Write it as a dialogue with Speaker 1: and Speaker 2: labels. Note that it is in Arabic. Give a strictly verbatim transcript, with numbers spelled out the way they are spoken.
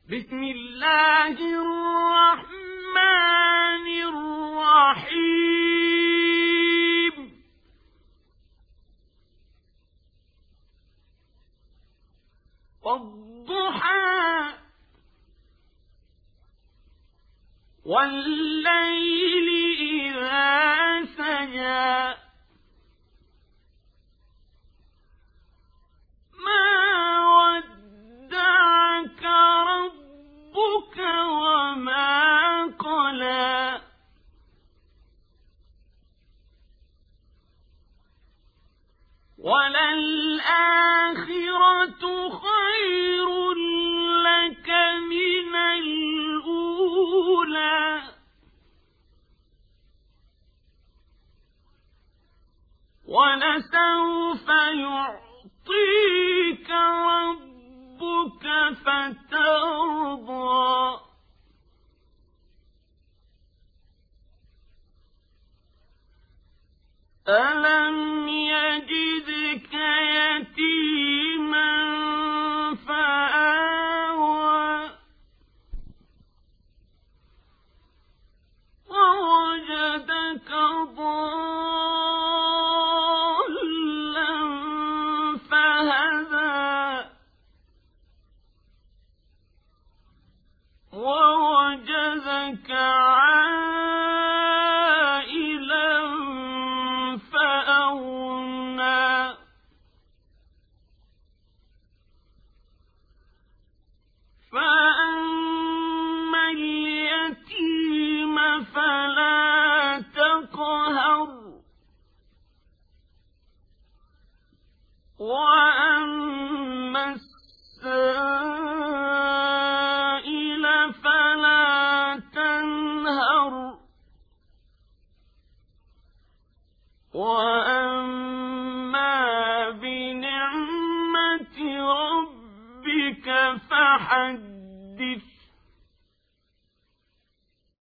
Speaker 1: بسم الله الرحمن الرحيم والضحى والليل إذا سجى ما ودعك ربك وما قلى وللآخرة خير لك من الأولى ولسوف يعطيك ربك فترضى ألم يجدك يتيما فآوى ووجدك ضالا فهدى ووجدك عائلا فأغنى فأما اليتيم فلا تقهر وأما السائل فلا تنهر وأما بنعمة ربك فحدث